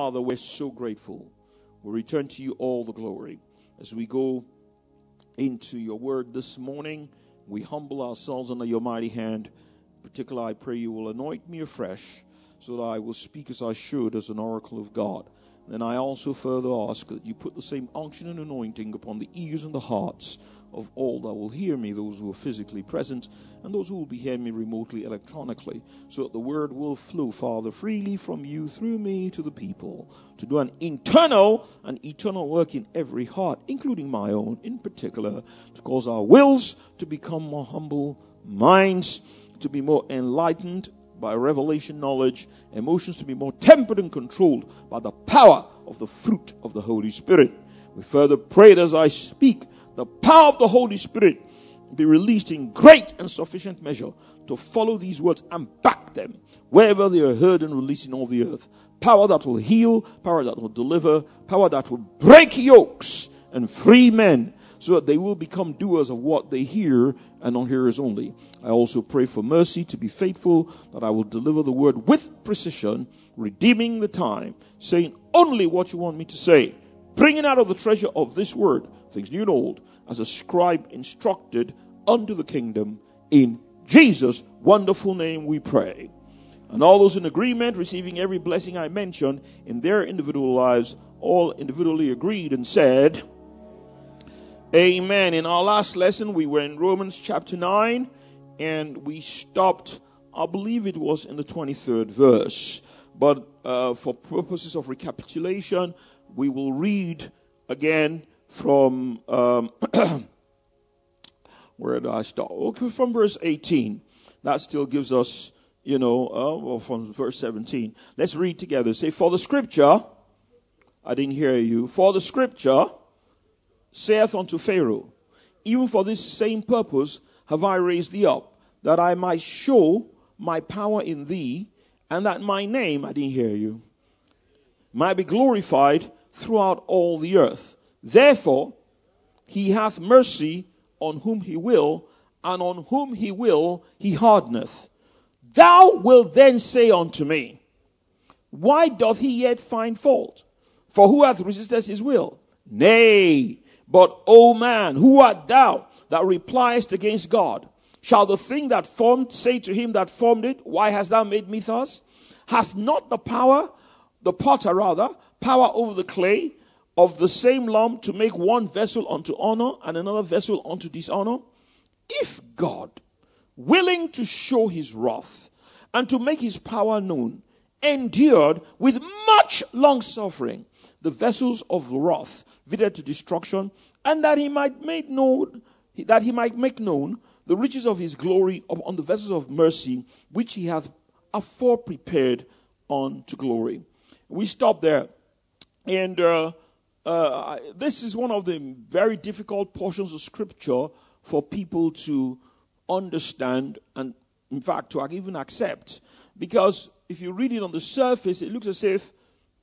Father, we're so grateful. We return to you all the glory. As we go into your word this morning, we humble ourselves under your mighty hand. Particularly, I pray you will anoint me afresh so that I will speak as I should as an oracle of God. Then I also further ask that you put the same unction and anointing upon the ears and the hearts of all that will hear me, those who are physically present and those who will be hearing me remotely electronically, so that the word will flow, Father, freely from you through me to the people, to do an internal and eternal work in every heart, including my own in particular, to cause our wills to become more humble, minds to be more enlightened by revelation knowledge, emotions to be more tempered and controlled by the power of the fruit of the Holy Spirit. We further pray that as I speak, the power of the Holy Spirit be released in great and sufficient measure to follow these words and back them wherever they are heard and released in all the earth. Power that will heal, power that will deliver, power that will break yokes and free men, so that they will become doers of what they hear and not hearers only. I also pray for mercy to be faithful, that I will deliver the word with precision, redeeming the time, saying only what you want me to say, bringing out of the treasure of this word things new and old, as a scribe instructed unto the kingdom. In Jesus' wonderful name we pray. And all those in agreement, receiving every blessing I mentioned in their individual lives, all individually agreed and said, Amen. In our last lesson, we were in Romans chapter 9, and we stopped, I believe it was in the 23rd verse. But for purposes of recapitulation, we will read again from, where did I start? Okay, from verse 18. That still gives us, from verse 17. Let's read together. Say, for the scripture, I didn't hear you, for the scripture saith unto Pharaoh, even for this same purpose have I raised thee up, that I might show my power in thee, and that my name, I didn't hear you, might be glorified throughout all the earth. Therefore, he hath mercy on whom he will, and on whom he will he hardeneth. Thou wilt then say unto me, why doth he yet find fault? For who hath resisted his will? Nay, but, O man, who art thou that repliest against God? Shall the thing that formed say to him that formed it, why hast thou made me thus? Hath not the potter power over the clay of the same lump to make one vessel unto honor and another vessel unto dishonor? If God, willing to show his wrath and to make his power known, endured with much long suffering the vessels of wrath fitted to destruction, and that he might make known the riches of his glory upon the vessels of mercy, which he hath afore prepared unto glory. We stop there, and this is one of the very difficult portions of scripture for people to understand, and in fact to even accept, because if you read it on the surface, it looks as if,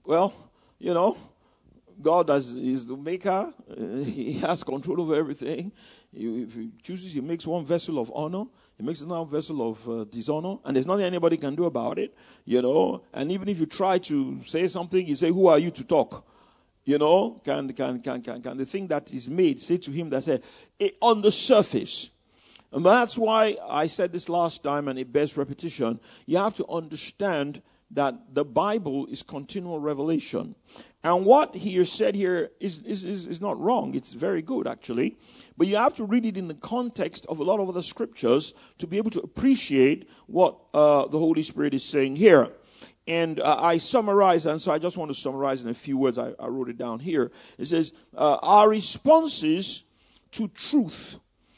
God is the maker. He has control over everything. If he chooses, he makes one vessel of honor. He makes another vessel of dishonor. And there's nothing anybody can do about it. And even if you try to say something, you say, who are you to talk? Can the thing that is made say to him that said, on the surface. And that's why I said this last time, and it bears repetition. You have to understand that the Bible is continual revelation. And what he has said here is not wrong. It's very good, actually. But you have to read it in the context of a lot of other scriptures to be able to appreciate what the Holy Spirit is saying here. And I summarize, and so I just want to summarize in a few words. I wrote it down here. It says, our responses to truth,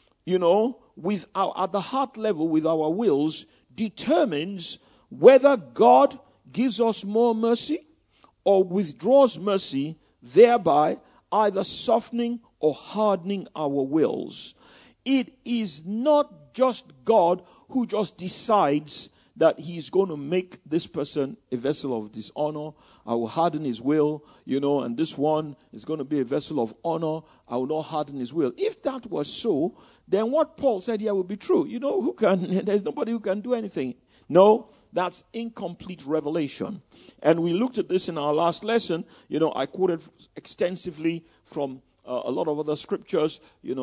at the heart level with our wills, determines whether God gives us more mercy or withdraws mercy, thereby either softening or hardening our wills. It is not just God who just decides that he's going to make this person a vessel of dishonor. I will harden his will, and this one is going to be a vessel of honor. I will not harden his will. If that was so, then what Paul said here would be true. There's nobody who can do anything. No, that's incomplete revelation. And we looked at this in our last lesson. I quoted extensively from a lot of other scriptures. In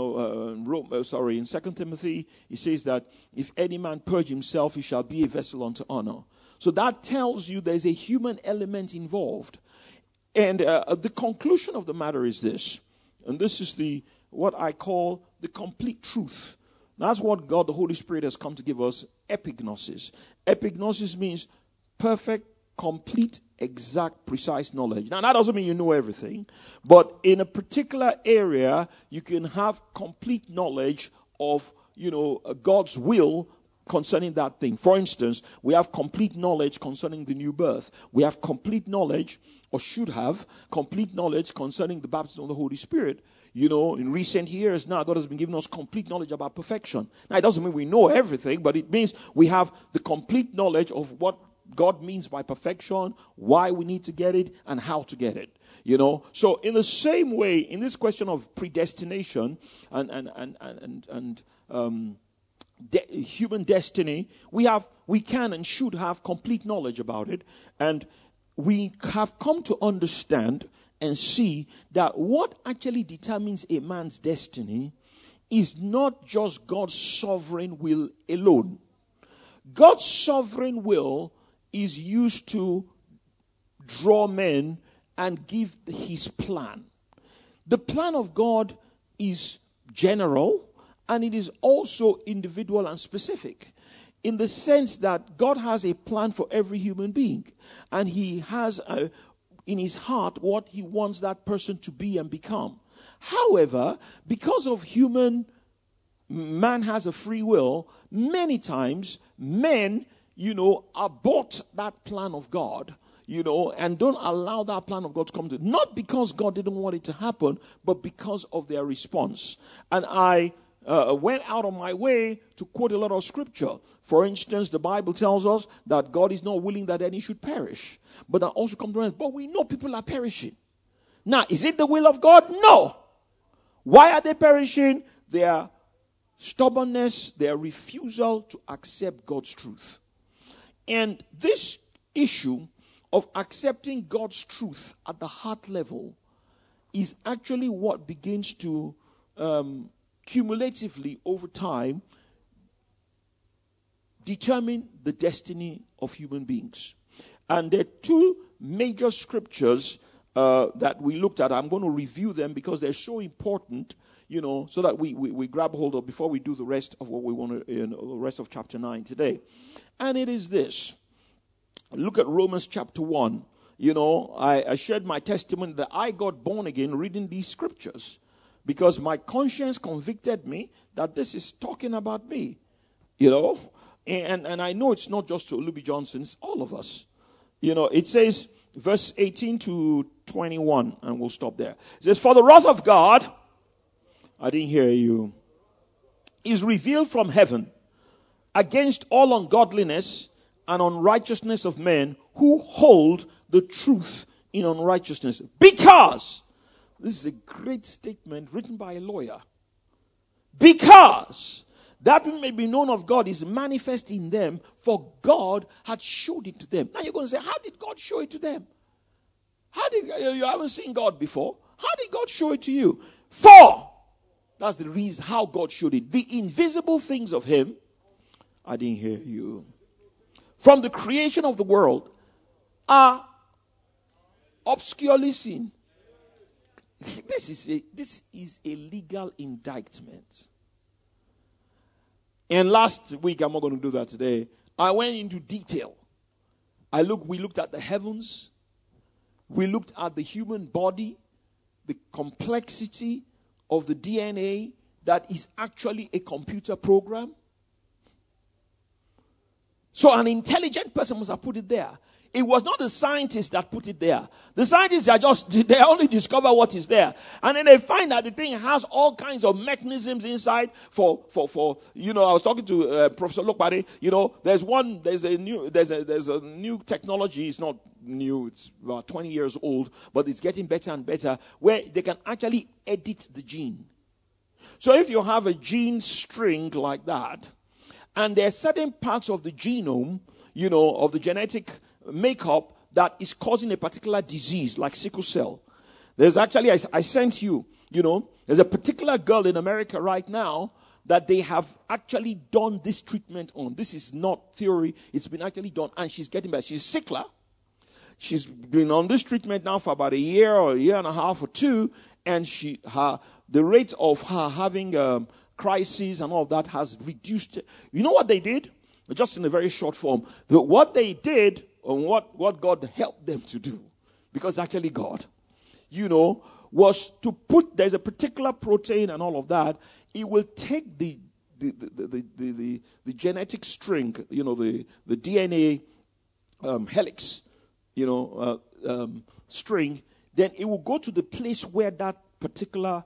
2 Timothy, he says that if any man purge himself, he shall be a vessel unto honor. So that tells you there's a human element involved. And the conclusion of the matter is this. And this is what I call the complete truth. That's what God, the Holy Spirit, has come to give us, epignosis. Epignosis means perfect, complete, exact, precise knowledge. Now, that doesn't mean you know everything, but in a particular area, you can have complete knowledge of, God's will concerning that thing. For instance, we have complete knowledge concerning the new birth. We have complete knowledge, or should have complete knowledge concerning the baptism of the Holy Spirit. In recent years now, God has been giving us complete knowledge about perfection. Now, it doesn't mean we know everything, but it means we have the complete knowledge of what God means by perfection, why we need to get it, and how to get it. So in the same way, in this question of predestination and human destiny, we can and should have complete knowledge about it, and we have come to understand and see that what actually determines a man's destiny is not just God's sovereign will alone. God's sovereign will is used to draw men and give his plan. The plan of God is general, and it is also individual and specific, in the sense that God has a plan for every human being, and he has in his heart what he wants that person to be and become. However, because of man has a free will, many times men, abort that plan of God, and don't allow that plan of God to come to, not because God didn't want it to happen, but because of their response. And I went out of my way to quote a lot of scripture. For instance, the Bible tells us that God is not willing that any should perish, but that also come to us. But we know people are perishing. Now, is it the will of God? No. Why are they perishing? Their stubbornness, their refusal to accept God's truth. And this issue of accepting God's truth at the heart level is actually what begins to cumulatively over time determine the destiny of human beings. And there are two major scriptures that we looked at. I'm going to review them because they're so important, so that we grab hold of before we do the rest of what we want to, the rest of chapter 9 today. And it is this. Look at Romans chapter 1. I shared my testimony that I got born again reading these scriptures, because my conscience convicted me that this is talking about me, and I know it's not just to Olubi Johnson, it's all of us. It says, verse 18 to 21, and we'll stop there. It says, for the wrath of God, I didn't hear you, is revealed from heaven against all ungodliness and unrighteousness of men who hold the truth in unrighteousness. Because, this is a great statement written by a lawyer, because that which may be known of God is manifest in them, for God had showed it to them. Now you're going to say, how did God show it to them? You haven't seen God before. How did God show it to you? For, that's the reason how God showed it. The invisible things of him, I didn't hear you, from the creation of the world are obscurely seen. This is a legal indictment. And last week, I'm not going to do that today, I went into detail. We looked at the heavens. We looked at the human body, the complexity of the DNA that is actually a computer program. So an intelligent person must have put it there. It was not the scientists that put it there. The scientists they only discover what is there. And then they find that the thing has all kinds of mechanisms inside for I was talking to Professor Lokpade, there's a new technology. It's not new, it's about 20 years old, but it's getting better and better, where they can actually edit the gene. So if you have a gene string like that, and there are certain parts of the genome of the genetic makeup that is causing a particular disease like sickle cell. There's actually, I sent you, there's a particular girl in America right now that they have actually done this treatment on. This is not theory. It's been actually done, and she's getting better. She's sickler. She's been on this treatment now for about a year or a year and a half or two, and the rate of her having crises and all of that has reduced. You know what they did? Just in a very short form. What they did, and what God helped them to do, because actually God, was to put, there's a particular protein and all of that. It will take the genetic string, the DNA helix, string. Then it will go to the place where that particular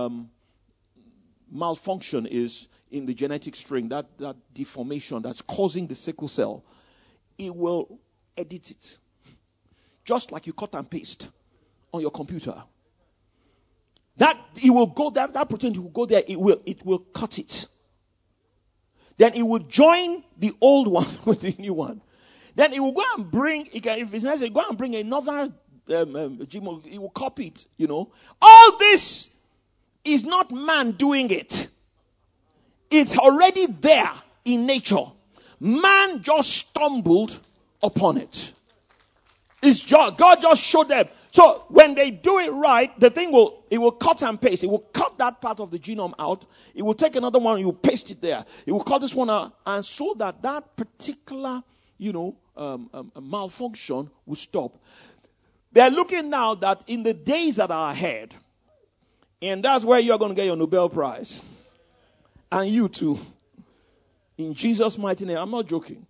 malfunction is in the genetic string, that deformation that's causing the sickle cell. It will edit it, just like you cut and paste on your computer. That it will go, that protein will go there, it will cut it. Then it will join the old one with the new one. Then it will go and bring, if it's necessary, go and bring another gene, it will copy it, All this is not man doing it. It's already there in nature. Man just stumbled upon it. God just showed them. So when they do it right, the thing will cut and paste. It will cut that part of the genome out. It will take another one, it will paste it there. It will cut this one out, and so that particular, malfunction will stop. They're looking now that in the days that are ahead, and that's where you're going to get your Nobel Prize. And you too. In Jesus' mighty name. I'm not joking.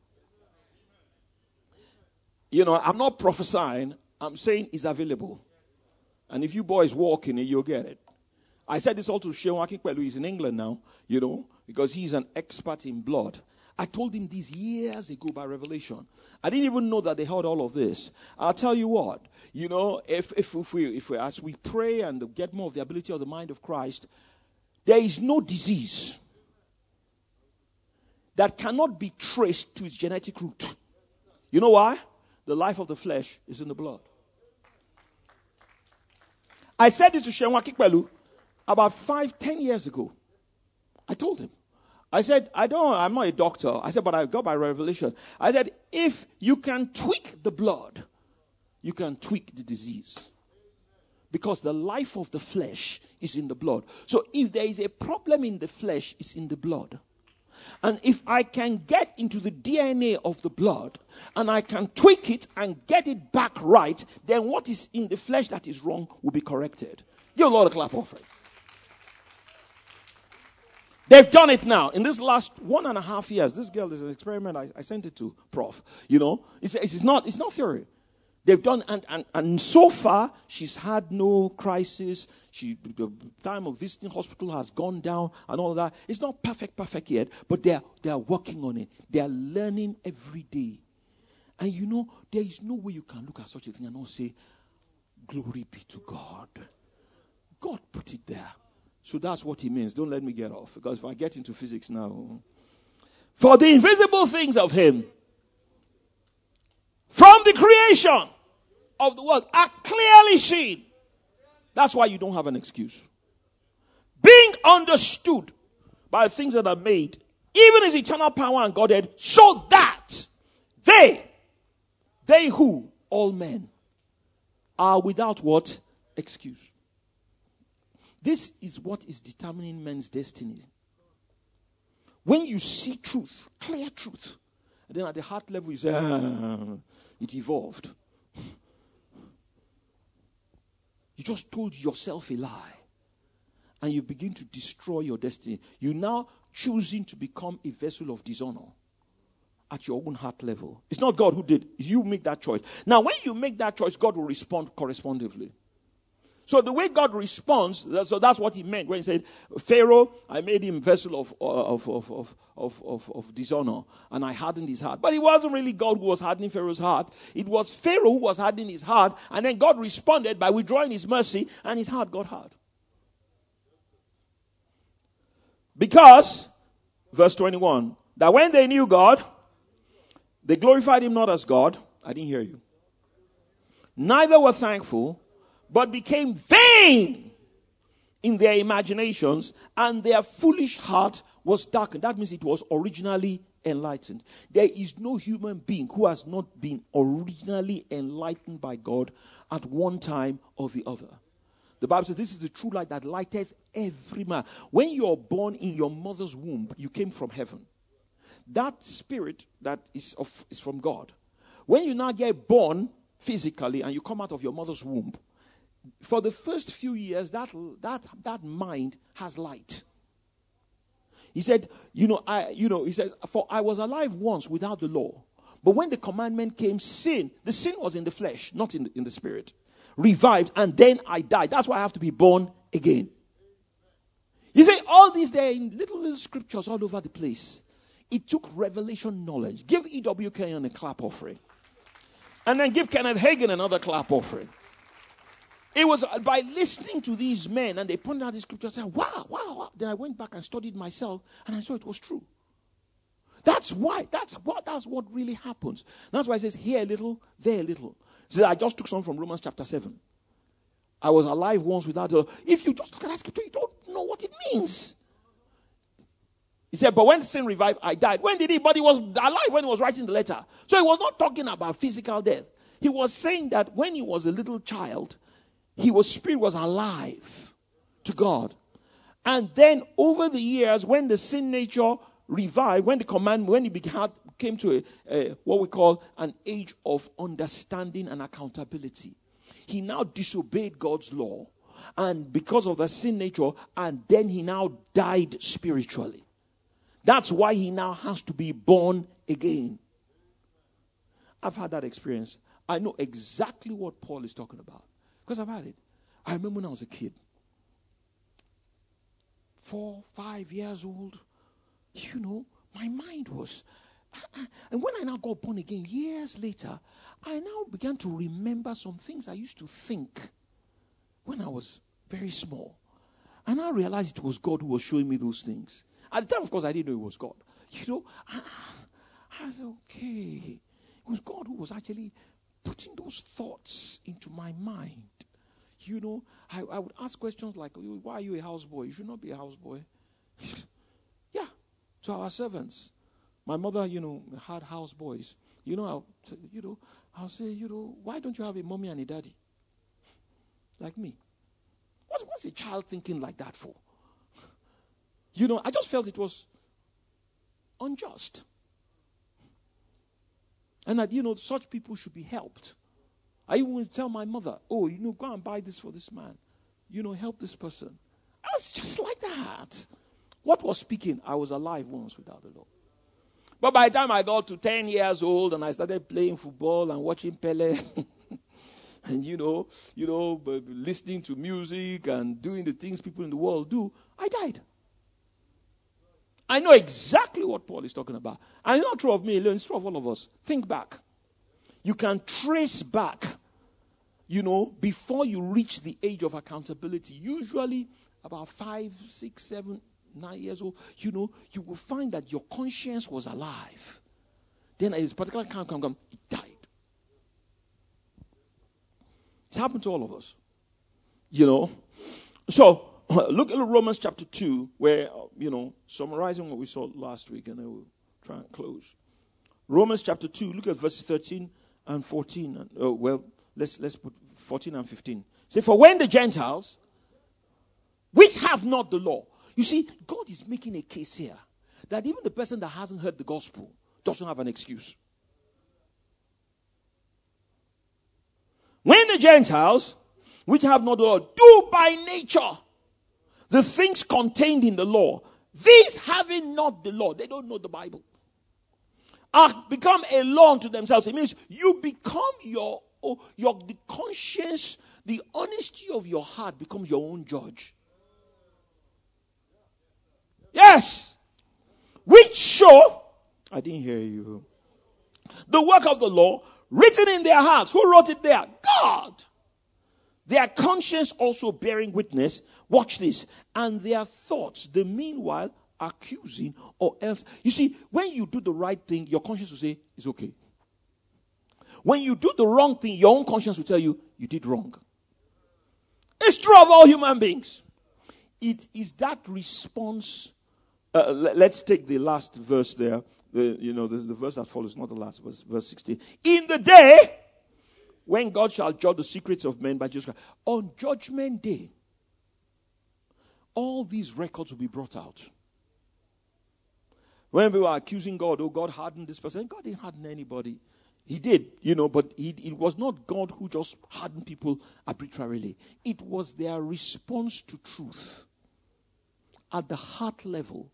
I'm not prophesying. I'm saying it's available. And if you boys walk in it, you'll get it. I said this all to Sheon Akinpelu. He's in England now, because he's an expert in blood. I told him this years ago by revelation. I didn't even know that they heard all of this. I'll tell you what, if we as we pray and get more of the ability of the mind of Christ, there is no disease that cannot be traced to its genetic root. You know why? The life of the flesh is in the blood. I said it to Sheon Akinpelu about 5-10 years ago. I told him. I said, I'm not a doctor. I said, but I got by revelation. I said, if you can tweak the blood, you can tweak the disease. Because the life of the flesh is in the blood. So if there is a problem in the flesh, it's in the blood. And if I can get into the DNA of the blood, and I can tweak it and get it back right, then what is in the flesh that is wrong will be corrected. Give the Lord a clap offering. They've done it now. In this last 1.5 years, this girl is an experiment. I sent it to Prof. It's not theory. They've done, and so far, she's had no crisis. The time of visiting hospital has gone down and all of that. It's not perfect yet, but they are working on it. They are learning every day. And there is no way you can look at such a thing and not say, glory be to God. God put it there. So that's what he means. Don't let me get off. Because if I get into physics now. For the invisible things of him, from the creation of the world, are clearly seen. That's why you don't have an excuse. Being understood by the things that are made, even his eternal power and Godhead, so that they who, all men, are without what? Excuse. This is what is determining men's destiny. When you see truth, clear truth, and then at the heart level you say, it evolved. You just told yourself a lie. And you begin to destroy your destiny. You're now choosing to become a vessel of dishonor at your own heart level. It's not God who did. You make that choice. Now, when you make that choice, God will respond correspondingly. So the way God responds, so that's what he meant when he said, Pharaoh, I made him vessel of dishonor, and I hardened his heart. But it wasn't really God who was hardening Pharaoh's heart. It was Pharaoh who was hardening his heart, and then God responded by withdrawing his mercy, and his heart got hard. Because, verse 21, that when they knew God, They glorified him not as God. I didn't hear you. Neither were thankful, but became vain in their imaginations, and their foolish heart was darkened. That means it was originally enlightened. There is no human being who has not been originally enlightened by God at one time or the other. The Bible says this is the true light that lighteth every man. When you're born in your mother's womb, you came from heaven. That spirit that is from God. When you now get born physically and you come out of your mother's womb, for the first few years, that mind has light. He said, he says, for I was alive once without the law. But when the commandment came, the sin was in the flesh, not in the spirit. Revived, and then I died. That's why I have to be born again. You say, all these there in little scriptures all over the place. It took revelation knowledge. Give E.W. Kenyon a clap offering. And then give Kenneth Hagin another clap offering. It was by listening to these men, and they pointed out the scripture, and said, wow. Then I went back and studied myself, and I saw it was true. That's what really happens. That's why it says, here a little, there a little. So I just took some from Romans chapter 7. I was alive once without the... If you just look at that scripture, you don't know what it means. He said, but when sin revived, I died. When did he? But he was alive when he was writing the letter. So he was not talking about physical death. He was saying that when he was a little child, his spirit was alive to God. And then over the years, when the sin nature revived, when he came to what we call an age of understanding and accountability, he now disobeyed God's law, and because of the sin nature, and then he now died spiritually. That's why he now has to be born again. I've had that experience. I know exactly what Paul is talking about because I've had it. I remember when I was a kid, 4, 5 years old, my mind was... And when I now got born again, years later, I now began to remember some things I used to think when I was very small. And I realized it was God who was showing me those things. At the time, of course, I didn't know it was God. I said, okay. It was God who was actually putting those thoughts into my mind. I would ask questions like, why are you a houseboy? You should not be a houseboy. Yeah, to our servants. My mother, had houseboys. I'll say, why don't you have a mommy and a daddy? Like me. What's a child thinking like that for? I just felt it was unjust. And that, such people should be helped. I even would tell my mother, go and buy this for this man. Help this person. I was just like that. What was speaking? I was alive once without the law. But by the time I got to 10 years old and I started playing football and watching Pele and, listening to music and doing the things people in the world do, I died. I know exactly what Paul is talking about. And it's not true of me alone, it's true of all of us. Think back. You can trace back, before you reach the age of accountability. Usually about 5, 6, 7, 9 years old, you will find that your conscience was alive. Then a particular time come, it died. It's happened to all of us. So, look at Romans chapter 2, where, summarizing what we saw last week, and then we'll try and close. Romans chapter 2, look at verses 13 and 14. Let's put 14 and 15. Say, for when the Gentiles, which have not the law. You see, God is making a case here that even the person that hasn't heard the gospel doesn't have an excuse. When the Gentiles, which have not the law, do by nature the things contained in the law, these having not the law, they don't know the Bible, are become a law unto themselves. It means you become the conscience, the honesty of your heart becomes your own judge. Yes. Which show, I didn't hear you, the work of the law written in their hearts. Who wrote it there? God. Their conscience also bearing witness. Watch this. And their thoughts, the meanwhile, accusing or else. You see, when you do the right thing, your conscience will say, it's okay. When you do the wrong thing, your own conscience will tell you, you did wrong. It's true of all human beings. It is that response. Let's take the last verse there. The verse that follows, not the last verse, verse 16. In the day when God shall judge the secrets of men by Jesus Christ, on judgment day, all these records will be brought out. When we were accusing God, oh, God hardened this person. God didn't harden anybody. He did, but it was not God who just hardened people arbitrarily. It was their response to truth at the heart level,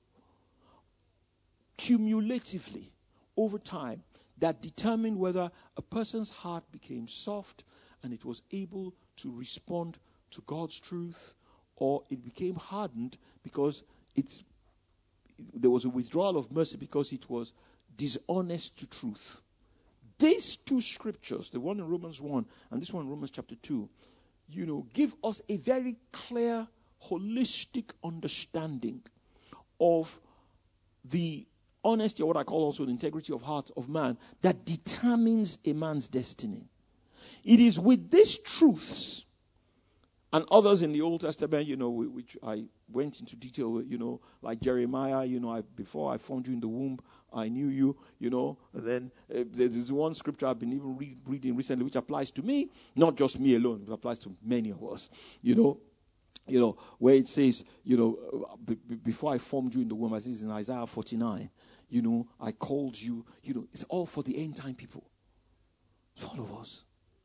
cumulatively, over time, that determined whether a person's heart became soft and it was able to respond to God's truth, or it became hardened because there was a withdrawal of mercy because it was dishonest to truth. These two scriptures, the one in Romans 1 and this one in Romans chapter 2, give us a very clear, holistic understanding of the honesty, or what I call also the integrity of heart of man, that determines a man's destiny. It is with these truths and others in the Old Testament, which I went into detail, like Jeremiah, before I formed you in the womb, I knew you, and then there's one scripture I've been even reading recently, which applies to me, not just me alone, it applies to many of us, where it says, before I formed you in the womb, I think it's in Isaiah 49, I called you, it's all for the end time people. It's all of us.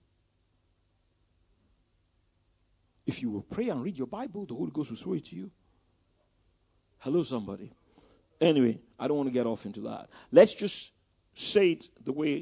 If you will pray and read your Bible, the Holy Ghost will show it to you. Hello, somebody. Anyway, I don't want to get off into that. Let's just say it the way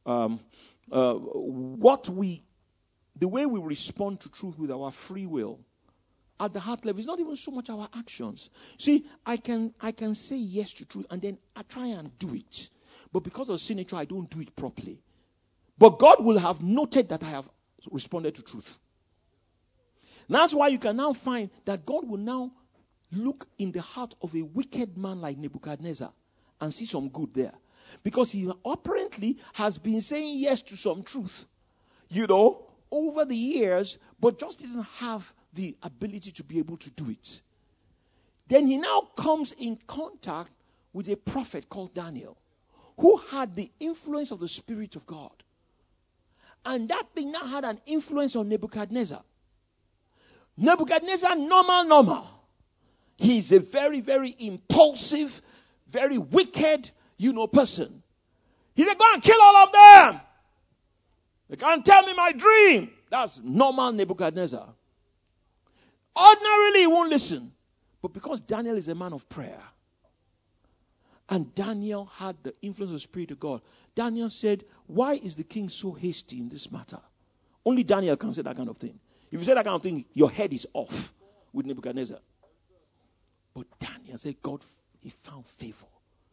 the way we respond to truth with our free will at the heart level is not even so much our actions. See, I can say yes to truth and then I try and do it. But because of sin nature, I don't do it properly. But God will have noted that I have responded to truth. That's why you can now find that God will now look in the heart of a wicked man like Nebuchadnezzar and see some good there. Because he apparently has been saying yes to some truth, over the years, but just didn't have the ability to be able to do it. Then he now comes in contact with a prophet called Daniel, who had the influence of the Spirit of God. And that thing now had an influence on Nebuchadnezzar. Nebuchadnezzar, normal. He's a very, very impulsive, very wicked, person. He said, go and kill all of them. They can't tell me my dream. That's normal Nebuchadnezzar. Ordinarily, he won't listen. But because Daniel is a man of prayer, and Daniel had the influence of the Spirit of God, Daniel said, why is the king so hasty in this matter? Only Daniel can say that kind of thing. If you say that kind of thing, your head is off with Nebuchadnezzar. But Daniel said, God, he found favor.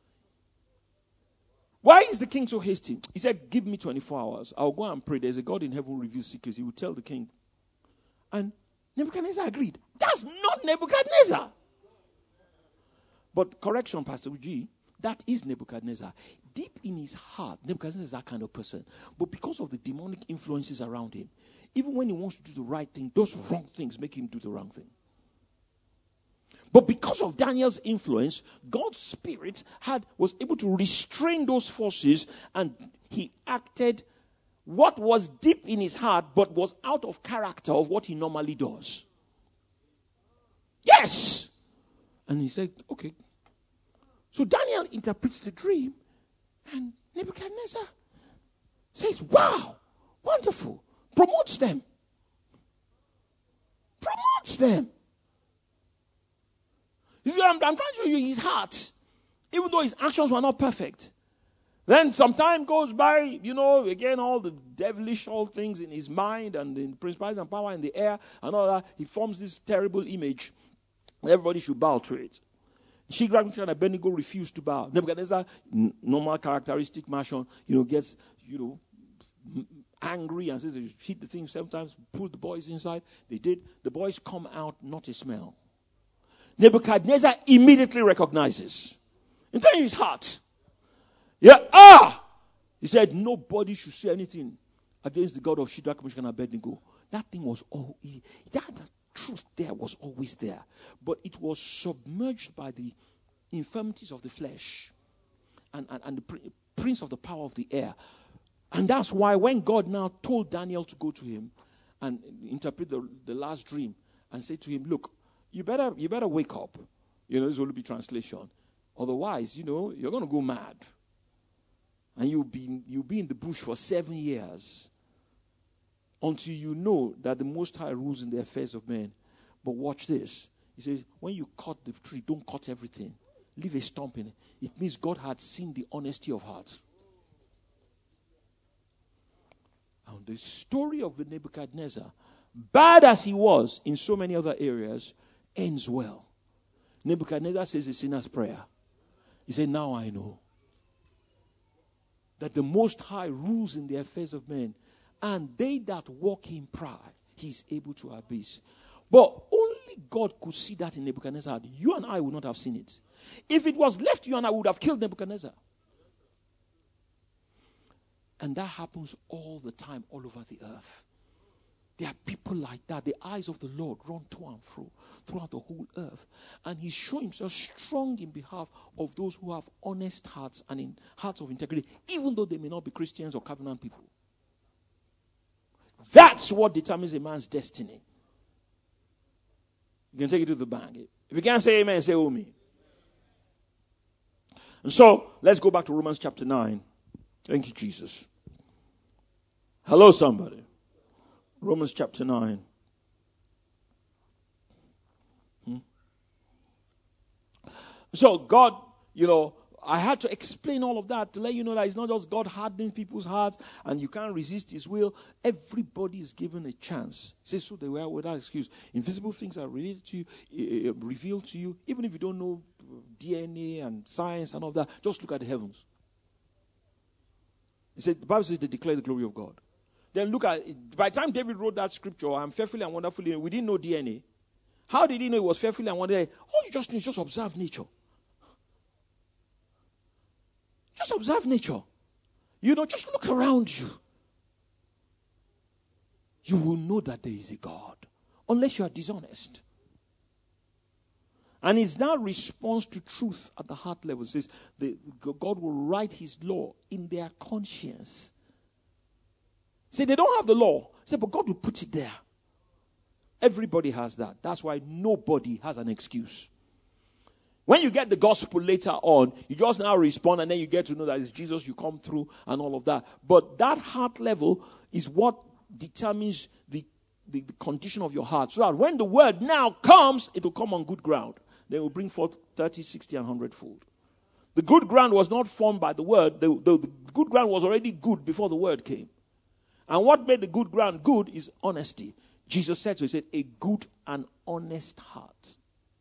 Why is the king so hasty? He said, give me 24 hours. I'll go and pray. There's a God in heaven who reveals secrets. He will tell the king. And Nebuchadnezzar agreed. That's not Nebuchadnezzar. But correction, Pastor G, that is Nebuchadnezzar. Deep in his heart, Nebuchadnezzar is that kind of person. But because of the demonic influences around him, even when he wants to do the right thing, those wrong things make him do the wrong thing. But because of Daniel's influence, God's Spirit was able to restrain those forces, and he acted what was deep in his heart, but was out of character of what he normally does. Yes! And he said, okay. So Daniel interprets the dream, and Nebuchadnezzar says, wow, wonderful. Promotes them. You see, I'm trying to show you his heart, even though his actions were not perfect. Then some time goes by, again, all the devilish all things in his mind and in principalities and power in the air and all that. He forms this terrible image. Everybody should bow to it. Shadrach, Meshach, and Abednego refused to bow. Nebuchadnezzar, normal characteristic mansion, gets, angry and says they hit the thing 7 times, pull the boys inside. They did. The boys come out, not a smell. Nebuchadnezzar immediately recognizes. In his heart. Yeah, he said, nobody should say anything against the God of Shadrach, Meshach, and Abednego. That thing was all, that truth there was always there. But it was submerged by the infirmities of the flesh and the prince of the power of the air. And that's why when God now told Daniel to go to him and interpret the last dream and say to him, look, you better wake up. This will be translation. Otherwise, you're going to go mad. And you'll be in the bush for 7 years until you know that the Most High rules in the affairs of men. But watch this. He says, when you cut the tree, don't cut everything. Leave a stump in it. It means God had seen the honesty of heart. And the story of Nebuchadnezzar, bad as he was in so many other areas, ends well. Nebuchadnezzar says a sinner's prayer. He said, now I know that the Most High rules in the affairs of men, and they that walk in pride, he is able to abase. But only God could see that in Nebuchadnezzar. You and I would not have seen it. If it was left to you and I, would have killed Nebuchadnezzar. And that happens all the time, all over the earth. There are people like that. The eyes of the Lord run to and fro throughout the whole earth. And he's showing himself strong in behalf of those who have honest hearts and in hearts of integrity, even though they may not be Christians or covenant people. That's what determines a man's destiny. You can take it to the bank. If you can't say amen, say oh me. And so, let's go back to Romans chapter 9. Thank you, Jesus. Hello, somebody. Romans chapter 9. So God, I had to explain all of that to let you know that it's not just God hardening people's hearts and you can't resist his will. Everybody is given a chance. It says so they were without excuse. Invisible things are related to you, revealed to you. Even if you don't know DNA and science and all that, just look at the heavens. It said, the Bible says they declare the glory of God. Then look at it. By the time David wrote that scripture, I'm fearfully and wonderfully, we didn't know DNA. How did he know it was fearfully and wonderfully? All you just need is just observe nature. Just observe nature. Just look around you. You will know that there is a God. Unless you are dishonest. And it's now response to truth at the heart level. It says God will write his law in their conscience. Say they don't have the law. Say, but God will put it there. Everybody has that. That's why nobody has an excuse. When you get the gospel later on, you just now respond and then you get to know that it's Jesus, you come through and all of that. But that heart level is what determines the condition of your heart. So that when the word now comes, it will come on good ground. They will bring forth 30, 60, and 100-fold. The good ground was not formed by the word. The good ground was already good before the word came. And what made the good ground good is honesty. Jesus said so. He said, a good and honest heart.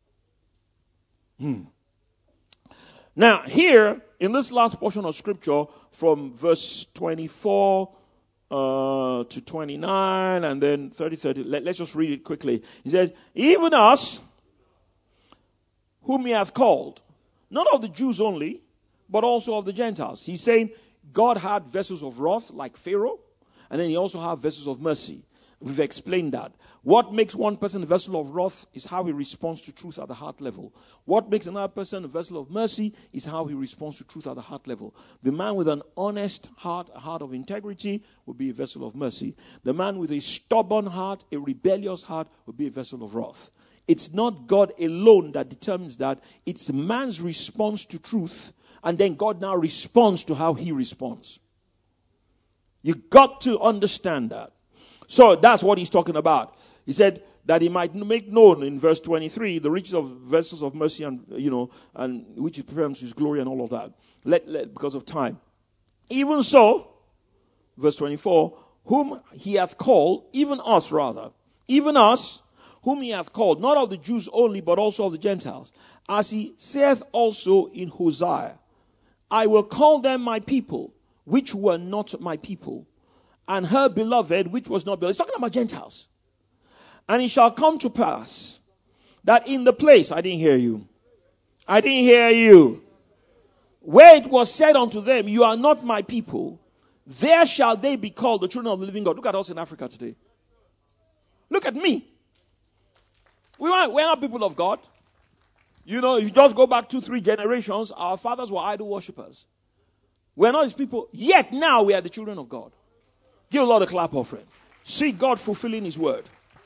Now, here, in this last portion of scripture, from verse 24 to 29, and then 30, let's just read it quickly. He said, even us, whom he hath called, not of the Jews only, but also of the Gentiles. He's saying God had vessels of wrath like Pharaoh, and then he also had vessels of mercy. We've explained that. What makes one person a vessel of wrath is how he responds to truth at the heart level. What makes another person a vessel of mercy is how he responds to truth at the heart level. The man with an honest heart, a heart of integrity, will be a vessel of mercy. The man with a stubborn heart, a rebellious heart, will be a vessel of wrath. It's not God alone that determines that. It's man's response to truth, and then God now responds to how he responds. You got to understand that. So that's what he's talking about. He said that he might make known in verse 23 the riches of vessels of mercy and which he prepares his glory and all of that. Because of time. Even so, verse 24, whom he hath called, even us, whom he hath called, not of the Jews only, but also of the Gentiles. As he saith also in Hosea, I will call them my people, which were not my people, and her beloved, which was not beloved. He's talking about Gentiles. And it shall come to pass That in the place, I didn't hear you. I didn't hear you. Where it was said unto them, you are not my people, there shall they be called the children of the living God. Look at us in Africa today. Look at me. We're not people of God. You know, if you just go back 2-3 generations, our fathers were idol worshippers. We're not his people. Yet now we are the children of God. Give the Lord a clap offering. See God fulfilling his word.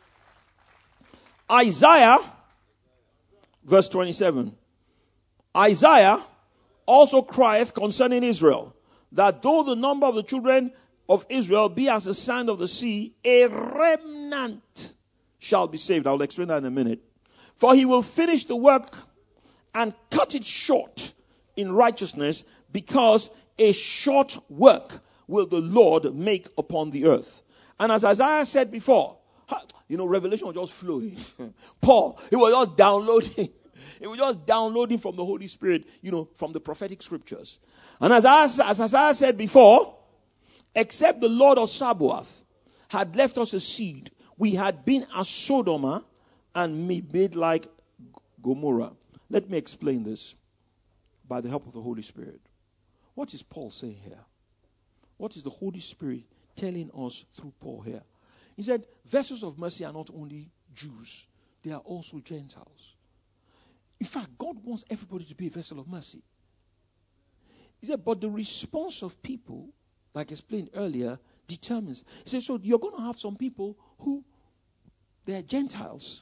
Isaiah, verse 27. Isaiah also crieth concerning Israel, that though the number of the children of Israel be as the sand of the sea, a remnant shall be saved. I will explain that in a minute. For he will finish the work and cut it short in righteousness, because a short work will the Lord make upon the earth. And as Isaiah said before, you know, revelation was just flowing. Paul, he was just downloading. He was just downloading from the Holy Spirit, you know, from the prophetic scriptures. And as Isaiah said before, except the Lord of Sabaoth had left us a seed, we had been as Sodom and made like Gomorrah. Let me explain this by the help of the Holy Spirit. What is Paul saying here? What is the Holy Spirit telling us through Paul here? He said, vessels of mercy are not only Jews, they are also Gentiles. In fact, God wants everybody to be a vessel of mercy. He said, but the response of people, like explained earlier, determines. He said, so you're going to have some people who, they're Gentiles.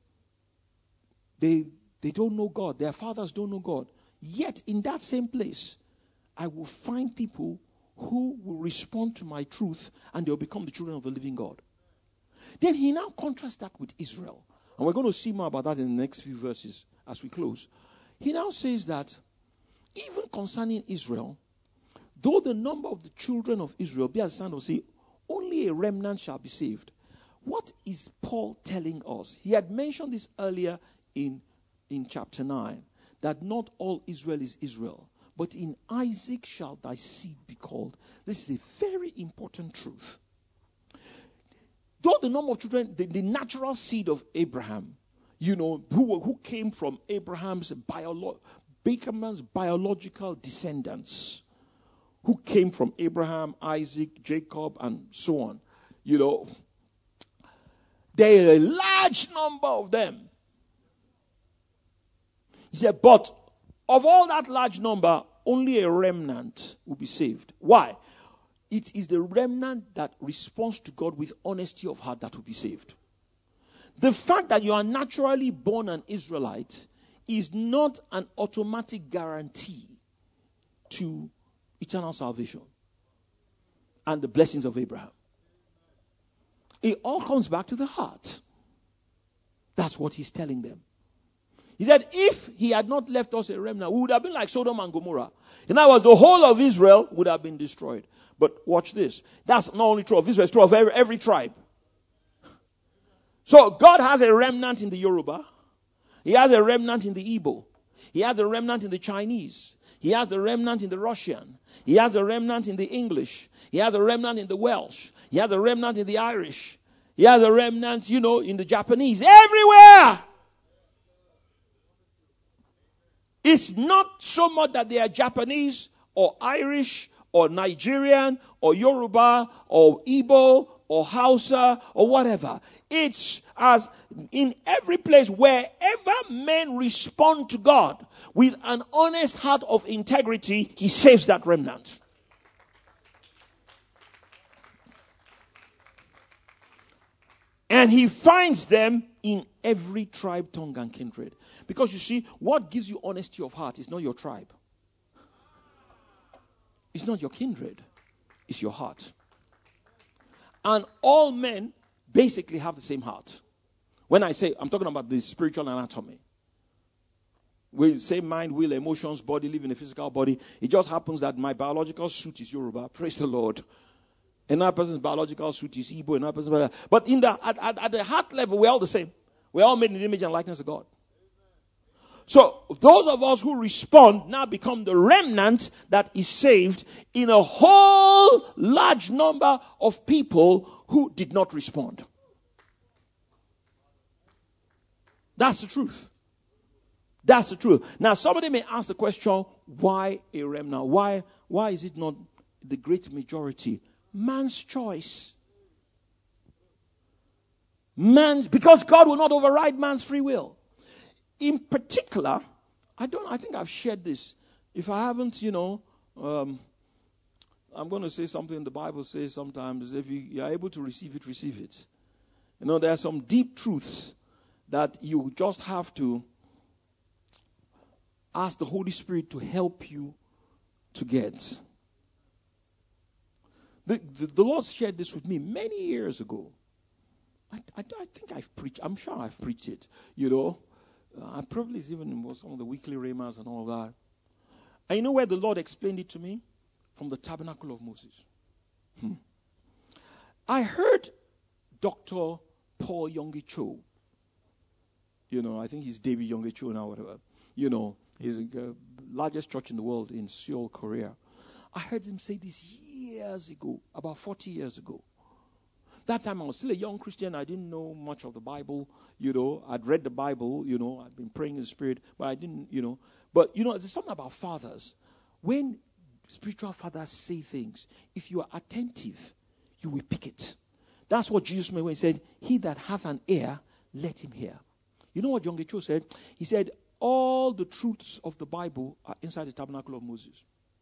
They don't know God. Their fathers don't know God. Yet, in that same place, I will find people who will respond to my truth, and they'll become the children of the living God. Then he now contrasts that with Israel. And we're going to see more about that in the next few verses as we close. He now says that even concerning Israel, though the number of the children of Israel be as the sand of the sea, only a remnant shall be saved. What is Paul telling us? He had mentioned this earlier in chapter 9, that not all Israel is Israel, but in Isaac shall thy seed be called. This is a very important truth. Though the number of children, the natural seed of Abraham, you know, who came from Abraham's biological descendants, who came from Abraham, Isaac, Jacob, and so on, you know, there are a large number of them. He said, but of all that large number, only a remnant will be saved. Why? It is the remnant that responds to God with honesty of heart that will be saved. The fact that you are naturally born an Israelite is not an automatic guarantee to eternal salvation and the blessings of Abraham. It all comes back to the heart. That's what he's telling them. He said, if he had not left us a remnant, we would have been like Sodom and Gomorrah. In other words, the whole of Israel would have been destroyed. But watch this. That's not only true of Israel, it's true of every tribe. So God has a remnant in the Yoruba. He has a remnant in the Igbo. He has a remnant in the Chinese. He has a remnant in the Russian. He has a remnant in the English. He has a remnant in the Welsh. He has a remnant in the Irish. He has a remnant, you know, in the Japanese. Everywhere! It's not so much that they are Japanese or Irish or Nigerian or Yoruba or Igbo or Hausa or whatever. It's as in every place, wherever men respond to God with an honest heart of integrity, he saves that remnant. And he finds them in every tribe, tongue, and kindred. Because you see, what gives you honesty of heart is not your tribe. It's not your kindred. It's your heart. And all men basically have the same heart. When I say, I'm talking about the spiritual anatomy. We say mind, will, emotions, body, live in a physical body. It just happens that my biological suit is Yoruba. Praise the Lord. Another person's biological suit is Igbo. Another person's, but at the heart level, we're all the same. We're all made in the image and likeness of God. So those of us who respond now become the remnant that is saved in a whole large number of people who did not respond. That's the truth. That's the truth. Now, somebody may ask the question, why a remnant? Why is it not the great majority? Man's choice. Because God will not override man's free will. In particular, I think I've shared this. If I haven't, I'm going to say something the Bible says sometimes. If you are able to receive it, receive it. There are some deep truths that you just have to ask the Holy Spirit to help you to get. The Lord shared this with me many years ago. I think I've preached. I'm sure I've preached it. I probably even in some of the weekly rhemas and all that. And you know where the Lord explained it to me? From the Tabernacle of Moses. I heard Dr. Paul Yonggi Cho. I think he's David Yonggi Cho now, whatever. He's the largest church in the world in Seoul, Korea. I heard him say this years ago, about 40 years ago. That time I was still a young Christian. I didn't know much of the Bible. I'd read the Bible. I'd been praying in the Spirit, but I didn't. But there's something about fathers. When spiritual fathers say things, if you are attentive, you will pick it. That's what Jesus meant when he said, "He that hath an ear, let him hear." You know what Yonggi Cho said? He said, all the truths of the Bible are inside the Tabernacle of Moses.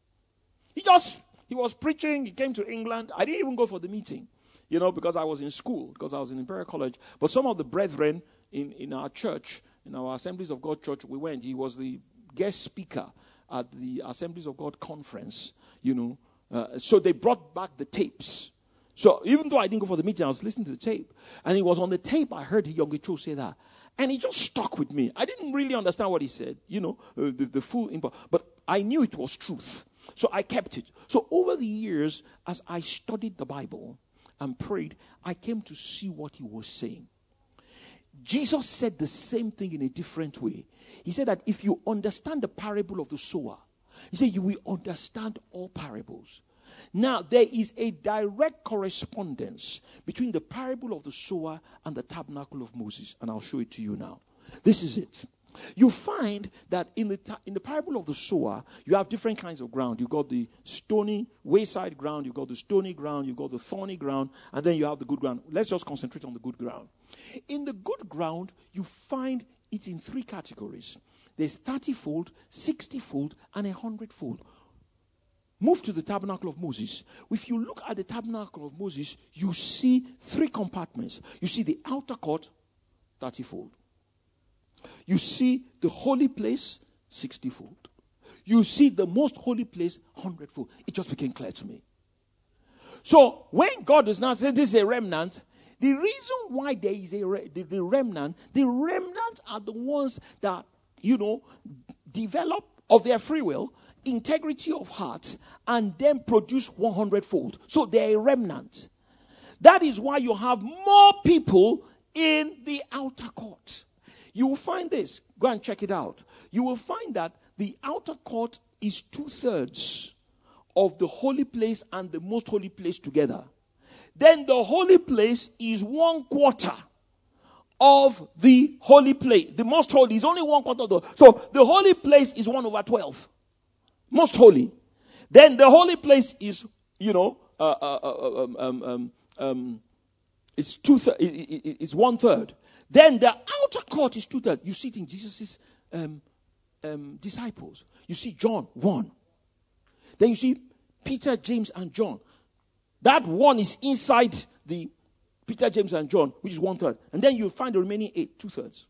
He was preaching. He came to England. I didn't even go for the meeting. Because I was in school, because I was in Imperial College. But some of the brethren in our church, in our Assemblies of God church, we went. He was the guest speaker at the Assemblies of God conference, So they brought back the tapes. So even though I didn't go for the meeting, I was listening to the tape. And it was on the tape I heard Yonggi Cho say that. And it just stuck with me. I didn't really understand what he said, the full impact. But I knew it was truth. So I kept it. So over the years, as I studied the Bible and prayed, I came to see what he was saying. Jesus said the same thing in a different way. He said that if you understand the parable of the sower, he said you will understand all parables. Now, there is a direct correspondence between the parable of the sower and the tabernacle of Moses, and I'll show it to you now. This is it. You find that in the parable of the sower, you have different kinds of ground. You've got the stony wayside ground, you've got the stony ground, you've got the thorny ground, and then you have the good ground. Let's just concentrate on the good ground. In the good ground, you find it in three categories. There's 30-fold, 60-fold, and 100-fold. Move to the tabernacle of Moses. If you look at the tabernacle of Moses, you see three compartments. You see the outer court, 30-fold. You see the holy place, 60-fold. You see the most holy place, 100-fold. It just became clear to me. So when God does not say this is a remnant, the reason why there is the remnant are the ones that, develop of their free will, integrity of heart, and then produce 100-fold. So they're a remnant. That is why you have more people in the outer court. You will find this. Go and check it out. You will find that the outer court is 2/3 of the holy place and the most holy place together. Then the holy place is 1/4 of the holy place. The most holy is only 1/4 of the. So the holy place is 1/12. Most holy. Then the holy place is, it's 1/3. Then the outer court is 2/3. You see it in Jesus' disciples. You see John, 1. Then you see Peter, James, and John. That 1 is inside the Peter, James, and John, which is 1/3. And then you find the remaining 8, 2/3.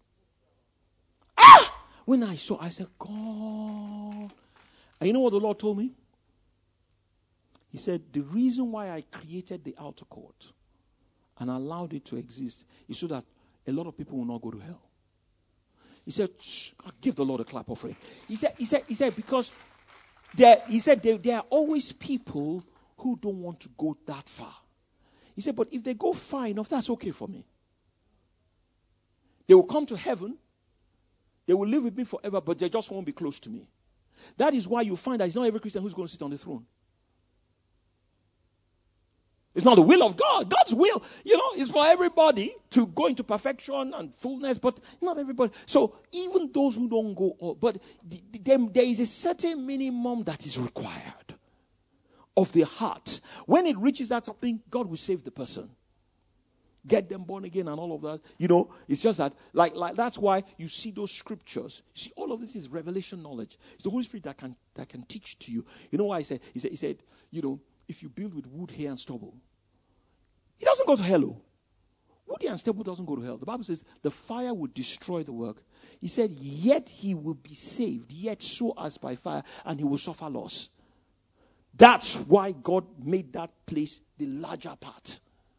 When I saw, I said, God. And you know what the Lord told me? He said, the reason why I created the outer court and allowed it to exist is so that a lot of people will not go to hell. He said, I'll give the Lord a clap offering. He said, because there are always people who don't want to go that far. He said, but if they go far enough, that's okay for me. They will come to heaven. They will live with me forever, but they just won't be close to me. That is why you find that it's not every Christian who's going to sit on the throne. It's not the will of God. God's will, is for everybody to go into perfection and fullness, but not everybody. So even those who don't go, but there is a certain minimum that is required of the heart. When it reaches that something, God will save the person. Get them born again and all of that. It's just that, like that's why you see those scriptures. You see, all of this is revelation knowledge. It's the Holy Spirit that can teach to you. You know why I said? He said, if you build with wood, hay, and stubble, it doesn't go to hell. Wood, hay, and stubble doesn't go to hell. The Bible says the fire will destroy the work. He said, yet he will be saved, yet so as by fire, and he will suffer loss. That's why God made that place the larger part.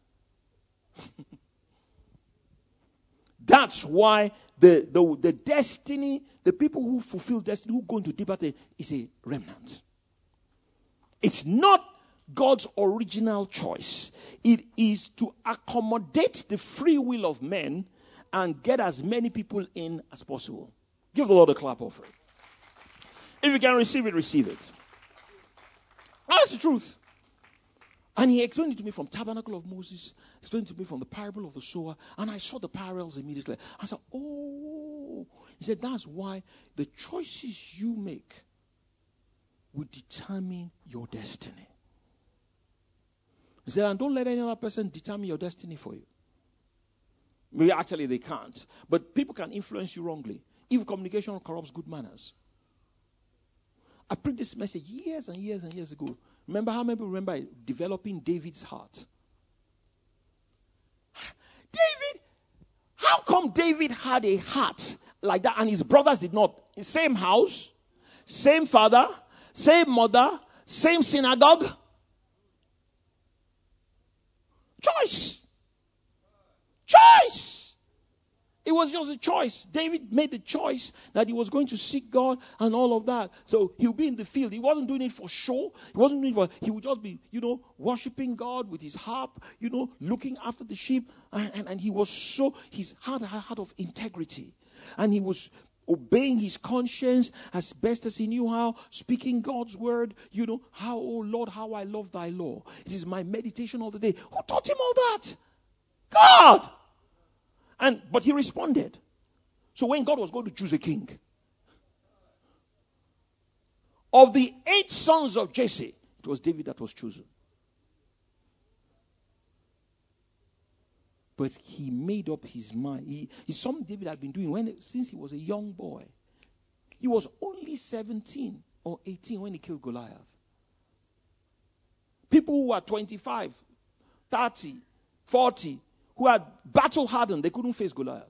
That's why the destiny, the people who fulfill destiny, who go into deeper things, is a remnant. It's not God's original choice. It is to accommodate the free will of men and get as many people in as possible. Give the Lord a clap offering. If you can receive it, receive it. That's the truth. And he explained it to me from Tabernacle of Moses, explained it to me from the parable of the sower, and I saw the parallels immediately. I said, oh. He said, that's why the choices you make will determine your destiny. He said, and don't let any other person determine your destiny for you. Well, actually, they can't. But people can influence you wrongly. Evil communication corrupts good manners. I preached this message years and years and years ago. Remember how many people remember developing David's heart? David, how come David had a heart like that and his brothers did not? Same house, same father, same mother, same synagogue. Choice. It was just a choice. David made the choice that he was going to seek God and all of that. So he'll be in the field. He wasn't doing it for show. He would just be, worshiping God with his harp, looking after the sheep. And he was his heart had a heart of integrity. And he was obeying his conscience as best as he knew how, speaking God's word, how, oh Lord, how I love thy law. It is my meditation all the day. Who taught him all that? God! But he responded. So when God was going to choose a king, of the 8 sons of Jesse, it was David that was chosen. But he made up his mind. It's something David had been doing since he was a young boy. He was only 17 or 18 when he killed Goliath. People who were 25, 30, 40, who had battle hardened, they couldn't face Goliath.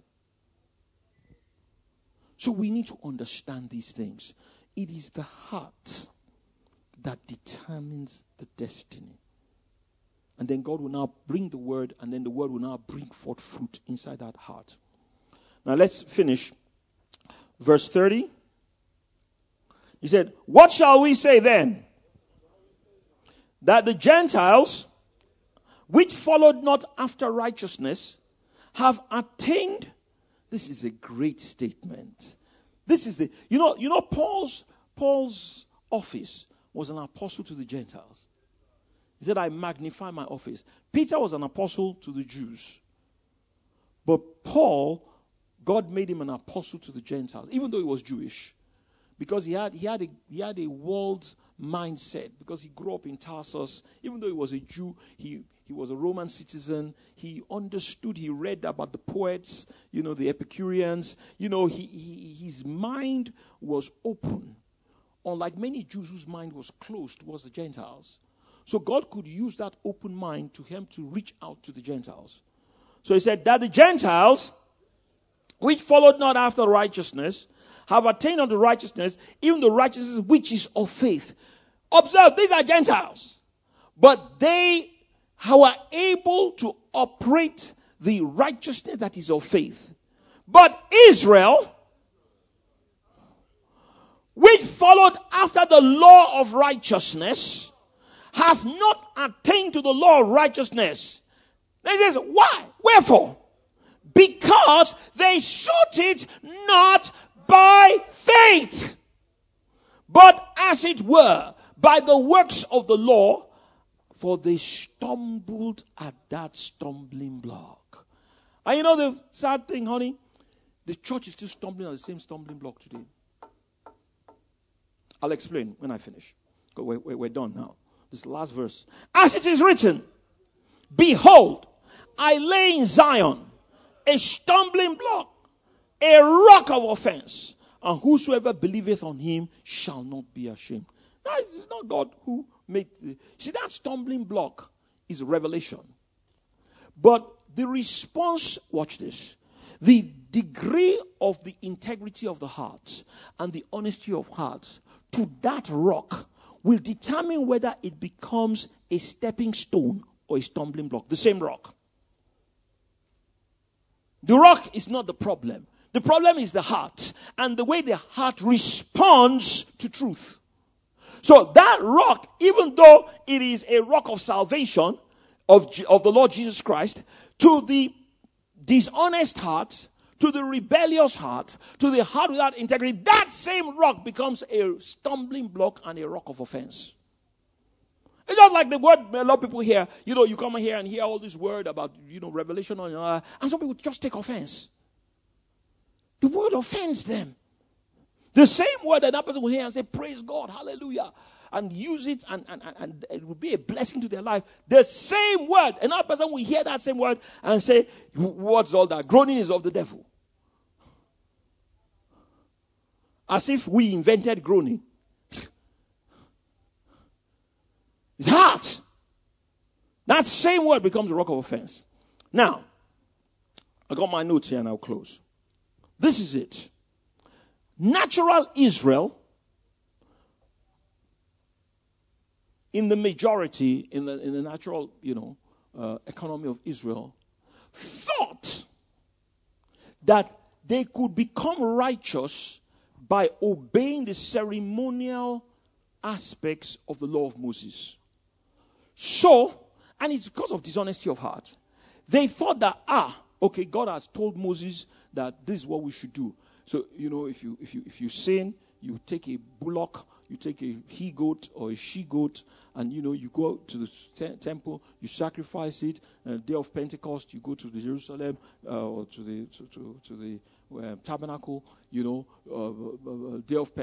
So we need to understand these things. It is the heart that determines the destiny. And then God will now bring the word, and then the word will now bring forth fruit inside that heart. Now let's finish. Verse 30. He said, what shall we say then? That the Gentiles, which followed not after righteousness, have attained. This is a great statement. This is Paul's office was an apostle to the Gentiles. He said, I magnify my office. Peter was an apostle to the Jews. But Paul, God made him an apostle to the Gentiles, even though he was Jewish. Because he had a world mindset, because he grew up in Tarsus. Even though he was a Jew, he was a Roman citizen. He understood, he read about the poets, the Epicureans. His mind was open. Unlike many Jews whose mind was closed towards the Gentiles. So God could use that open mind to him to reach out to the Gentiles. So he said that the Gentiles, which followed not after righteousness, have attained unto righteousness, even the righteousness which is of faith. Observe, these are Gentiles. But they were able to operate the righteousness that is of faith. But Israel, which followed after the law of righteousness, have not attained to the law of righteousness. He says, why? Wherefore? Because they sought it not by faith, but as it were, by the works of the law, For they stumbled at that stumbling block. And you know the sad thing, honey? The church is still stumbling at the same stumbling block today. I'll explain when I finish. We're done now. This is the last verse. As it is written, behold, I lay in Zion a stumbling block, a rock of offense, and whosoever believeth on him shall not be ashamed. Now, it's not God who made see, that stumbling block is revelation. But the response, watch this, the degree of the integrity of the heart and the honesty of heart to that rock will determine whether it becomes a stepping stone or a stumbling block. The same rock. The rock is not the problem. The problem is the heart and the way the heart responds to truth. So that rock, even though it is a rock of salvation of the Lord Jesus Christ, to the dishonest heart, to the rebellious heart, to the heart without integrity, that same rock becomes a stumbling block and a rock of offense. It's just like the word a lot of people hear. You know, you come here and hear all this word about, revelation, and some people just take offense. The word offends them. The same word that person will hear and say, praise God, hallelujah, and use it and it will be a blessing to their life. The same word, another person will hear that same word and say, what's all that? Groaning is of the devil. As if we invented groaning. It's hard. That same word becomes a rock of offense. Now, I got my notes here and I'll close. This is it. Natural Israel, in the majority, in the natural, economy of Israel, thought that they could become righteous by obeying the ceremonial aspects of the law of Moses. So, and it's because of dishonesty of heart, they thought that, okay, God has told Moses that this is what we should do. So, if you sin, you take a bullock, you take a he-goat or a she-goat, and, you go to the temple, you sacrifice it. Day of Pentecost, you go to the Jerusalem or to the tabernacle, day of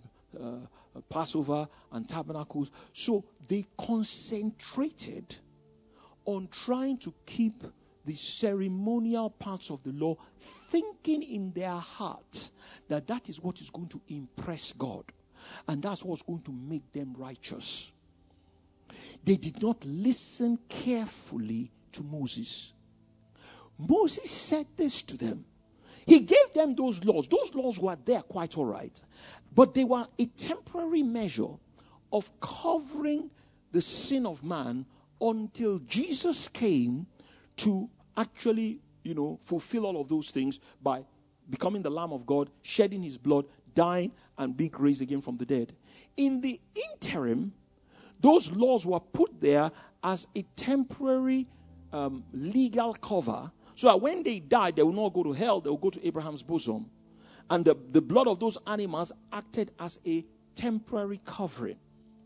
Passover and tabernacles. So they concentrated on trying to keep the ceremonial parts of the law, thinking in their heart that that is what is going to impress God. And that's what's going to make them righteous. They did not listen carefully to Moses. Moses said this to them. He gave them those laws. Those laws were there quite all right. But they were a temporary measure of covering the sin of man until Jesus came to actually, fulfill all of those things by becoming the Lamb of God, shedding his blood, dying, and being raised again from the dead. In the interim, those laws were put there as a temporary legal cover, so that when they died, they will not go to hell, they will go to Abraham's bosom. And the blood of those animals acted as a temporary covering.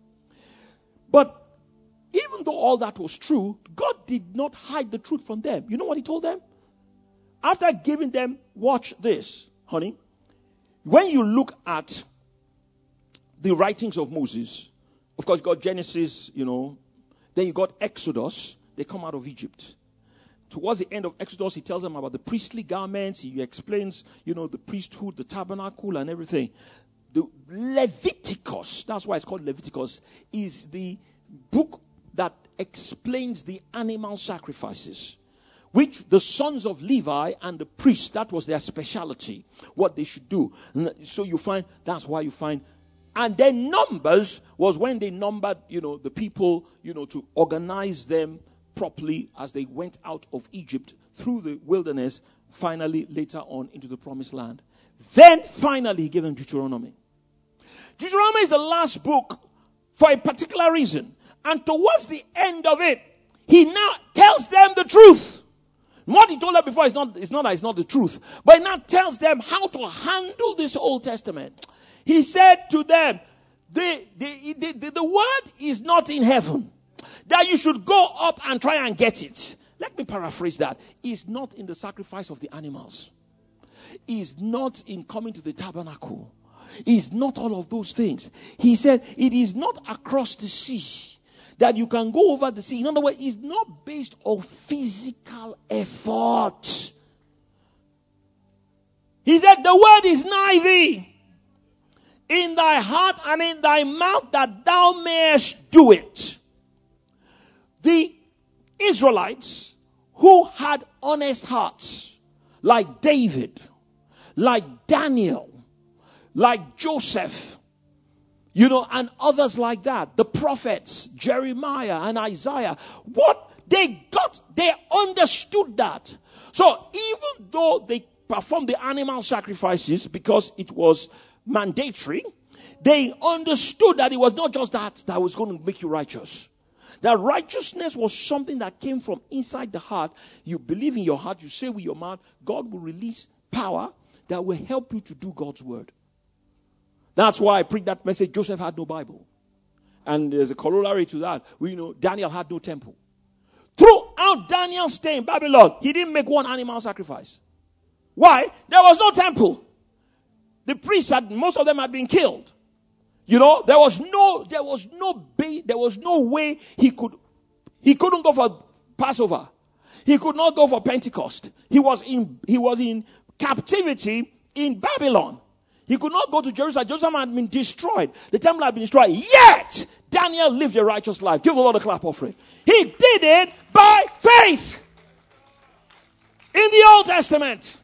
But even though all that was true, God did not hide the truth from them. You know what he told them? After giving them, watch this, honey. When you look at the writings of Moses, of course, you got Genesis, then you got Exodus. They come out of Egypt. Towards the end of Exodus, he tells them about the priestly garments. He explains, the priesthood, the tabernacle, and everything. The Leviticus, that's why it's called Leviticus, is the book that explains the animal sacrifices, which the sons of Levi and the priests, that was their specialty, what they should do. So that's why you find. And then Numbers was when they numbered, the people, to organize them properly as they went out of Egypt through the wilderness, finally later on into the promised land. Then finally he gave them Deuteronomy. Deuteronomy is the last book for a particular reason. And towards the end of it, he now tells them the truth. What he told them before is not the truth. But he now tells them how to handle this Old Testament. He said to them, the word is not in heaven. that you should go up and try and get it. Let me paraphrase that. Is not in the sacrifice of the animals. Is not in coming to the tabernacle. Is not all of those things. He said it is not across the sea that you can go over the sea. In other words, it's not based on physical effort. He said the word is nigh thee, in thy heart and in thy mouth, that thou mayest do it. The Israelites who had honest hearts, like David, like Daniel, like Joseph, and others like that, the prophets, Jeremiah and Isaiah, what they got, they understood that. So even though they performed the animal sacrifices because it was mandatory, they understood that it was not just that was going to make you righteous. That righteousness was something that came from inside the heart. You believe in your heart, you say with your mouth, God will release power that will help you to do God's word. That's why I preached that message. Joseph had no Bible. And there's a corollary to that. Daniel had no temple. Throughout Daniel's stay in Babylon, he didn't make one animal sacrifice. Why? There was no temple. The priests most of them had been killed. There was no way he couldn't go for Passover. He could not go for Pentecost. He was in captivity in Babylon. He could not go to Jerusalem. Jerusalem had been destroyed. The temple had been destroyed. Yet, Daniel lived a righteous life. Give the Lord a clap offering. He did it by faith. In the Old Testament.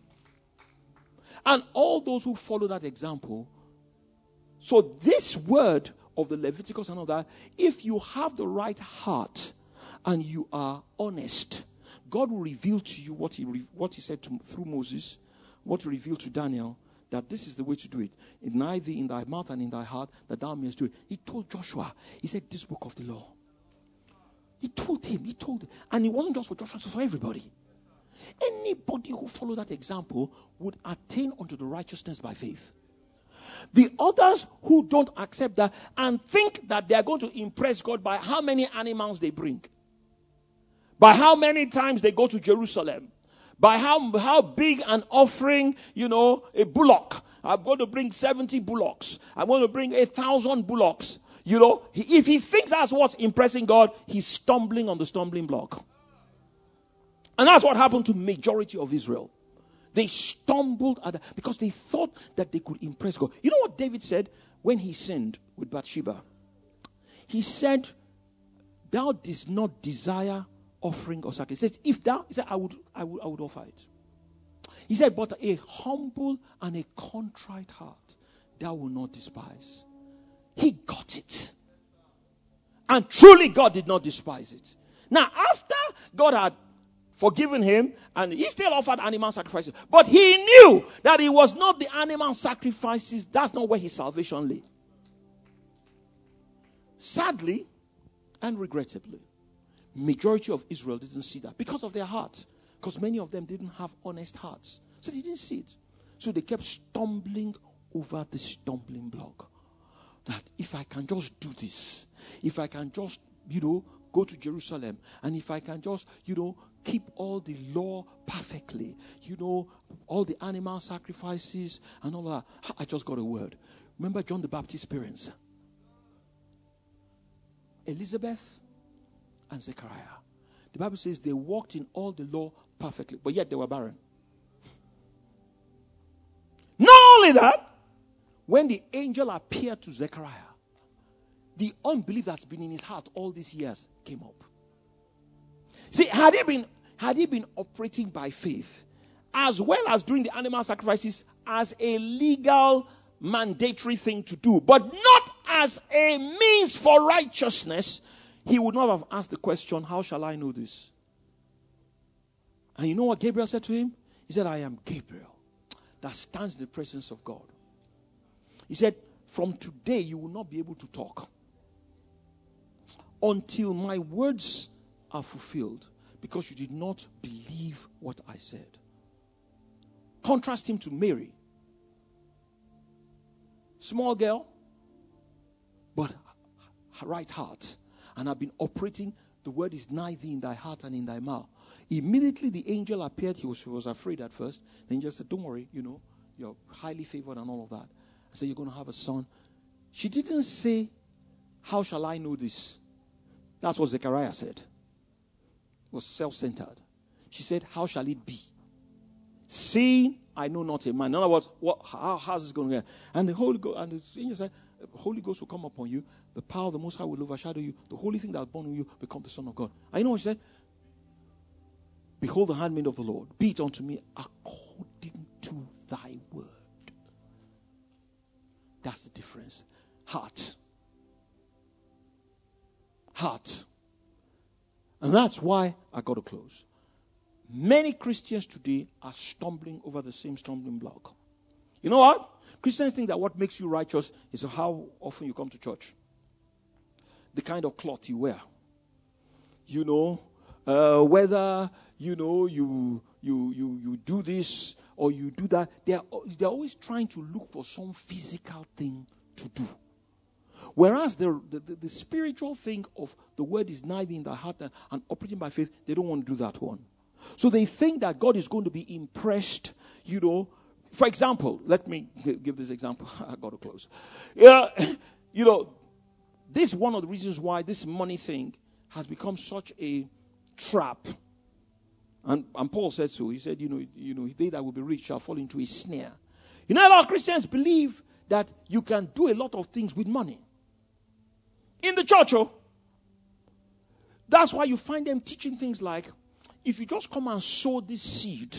And all those who follow that example. So this word of the Leviticus and all that, if you have the right heart and you are honest, God will reveal to you what he said through Moses, what he revealed to Daniel, that this is the way to do it. Nigh thee in thy mouth and in thy heart, that thou mayest do it. He told Joshua, he said, this book of the law. He told him. And it wasn't just for Joshua, it was for everybody. Anybody who followed that example would attain unto the righteousness by faith. The others who don't accept that and think that they are going to impress God by how many animals they bring, by how many times they go to Jerusalem, by how big an offering, a bullock. I'm going to bring 70 bullocks. I'm going to bring 1,000 bullocks. If he thinks that's what's impressing God, he's stumbling on the stumbling block. And that's what happened to majority of Israel. They stumbled at that because they thought that they could impress God. You know what David said when he sinned with Bathsheba? He said, thou didst not desire offering or sacrifice. He said, I would offer it. He said, but a humble and a contrite heart thou will not despise. He got it. And truly God did not despise it. Now, after God had forgiven him, and he still offered animal sacrifices. But he knew that it was not the animal sacrifices. That's not where his salvation lay. Sadly and regrettably, majority of Israel didn't see that because of their heart. Because many of them didn't have honest hearts. So they didn't see it. So they kept stumbling over the stumbling block. That if I can just do this, if I can just, go to Jerusalem, and if I can just, keep all the law perfectly, all the animal sacrifices and all that. I just got a word. Remember John the Baptist's parents? Elizabeth and Zechariah. The Bible says they walked in all the law perfectly, but yet they were barren. Not only that, when the angel appeared to Zechariah, the unbelief that's been in his heart all these years came up. See, had he been operating by faith, as well as doing the animal sacrifices as a legal, mandatory thing to do, but not as a means for righteousness, he would not have asked the question, how shall I know this? And you know what Gabriel said to him? He said, I am Gabriel that stands in the presence of God. He said, from today you will not be able to talk until my words are fulfilled, because you did not believe what I said. Contrast him to Mary. Small girl, but her right heart. and have been operating. The word is nigh thee, in thy heart and in thy mouth. Immediately the angel appeared. He was afraid at first. The angel said, don't worry, you're highly favored and all of that. I said, you're going to have a son. She didn't say, how shall I know this? That's what Zechariah said. It was self-centered. She said, how shall it be? Seeing I know not a man. In other words, how's this going to get? And the Holy Ghost, and the angel said, the Holy Ghost will come upon you. The power of the Most High will overshadow you. The holy thing that was born in you become the Son of God. And you know what she said? Behold the handmaid of the Lord. Be it unto me according to thy word. That's the difference. Heart. And that's why I got to close. Many Christians today are stumbling over the same stumbling block. You know what? Christians think that what makes you righteous is how often you come to church. The kind of cloth you wear. Whether, you do this or you do that. They're always trying to look for some physical thing to do. Whereas the spiritual thing of the word is nigh thee in thy heart and operating by faith, they don't want to do that one. So they think that God is going to be impressed, For example, let me give this example. I got to close. This is one of the reasons why this money thing has become such a trap. And Paul said so. He said, they that will be rich shall fall into a snare. A lot of Christians believe that you can do a lot of things with money. In the church, that's why you find them teaching things like, if you just come and sow this seed,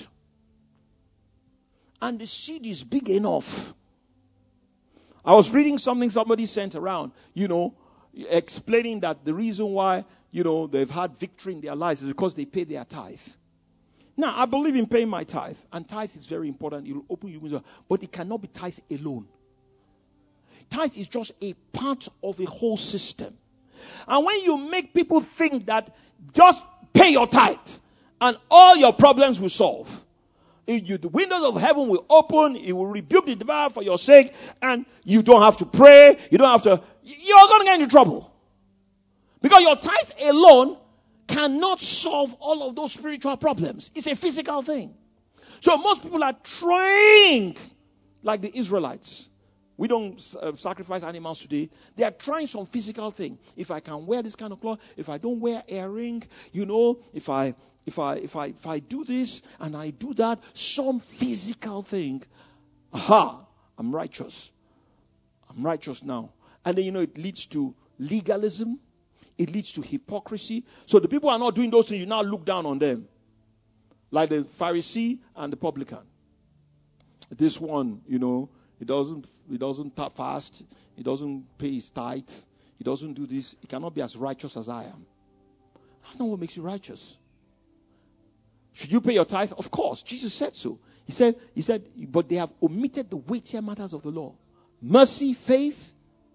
and the seed is big enough. I was reading something somebody sent around, explaining that the reason why, they've had victory in their lives is because they pay their tithe. Now, I believe in paying my tithe, and tithe is very important. It will open you, but it cannot be tithe alone. Tithe is just a part of a whole system. And when you make people think that just pay your tithe and all your problems will solve, the windows of heaven will open, it will rebuke the devourer for your sake, and you don't have to pray, you're going to get into trouble. Because your tithe alone cannot solve all of those spiritual problems. It's a physical thing. So most people are trying, like the Israelites. We don't sacrifice animals today. They are trying some physical thing. If I can wear this kind of cloth, if I don't wear earring, if I do this and I do that, some physical thing, I'm righteous. I'm righteous now. And then, it leads to legalism. It leads to hypocrisy. So the people are not doing those things, you now look down on them. Like the Pharisee and the publican. This one, he doesn't fast. He doesn't pay his tithe. He doesn't do this. He cannot be as righteous as I am. That's not what makes you righteous. Should you pay your tithe? Of course. Jesus said so. He said, but they have omitted the weightier matters of the law. Mercy, faith,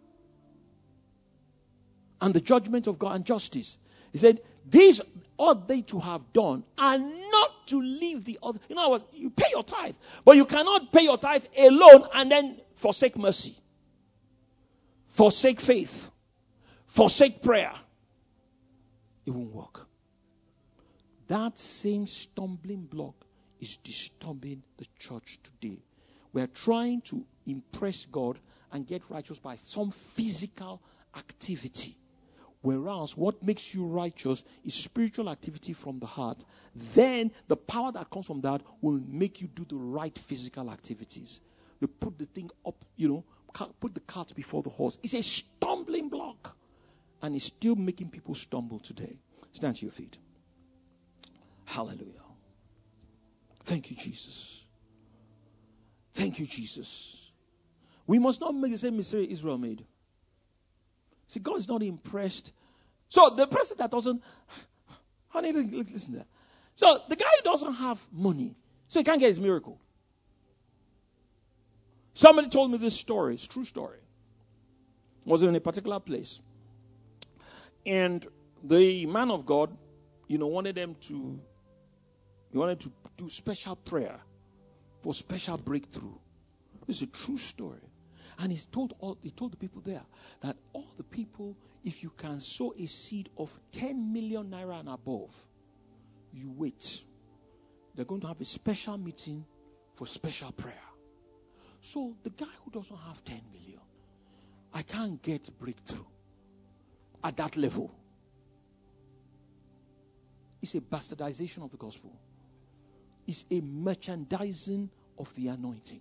and the judgment of God and justice. He said, these ought they to have done, and not to leave the other. In other words, you pay your tithe, but you cannot pay your tithe alone and then forsake mercy, forsake faith, forsake prayer. It won't work. That same stumbling block is disturbing the church today. We're trying to impress God and get righteous by some physical activity. Whereas what makes you righteous is spiritual activity from the heart. Then the power that comes from that will make you do the right physical activities. You put the thing up, put the cart before the horse. It's a stumbling block. And it's still making people stumble today. Stand to your feet. Hallelujah. Thank you, Jesus. Thank you, Jesus. We must not make the same mistake Israel made. See, God is not impressed. So the person that doesn't, honey, listen there. So the guy who doesn't have money, so he can't get his miracle. Somebody told me this story. It's a true story. It was in a particular place. And the man of God, wanted to do special prayer for special breakthrough. This is a true story. And he told the people there that all the people, if you can sow a seed of 10 million naira and above, you wait. They're going to have a special meeting for special prayer. So the guy who doesn't have 10 million, I can't get breakthrough at that level. It's a bastardization of the gospel. It's a merchandising of the anointing.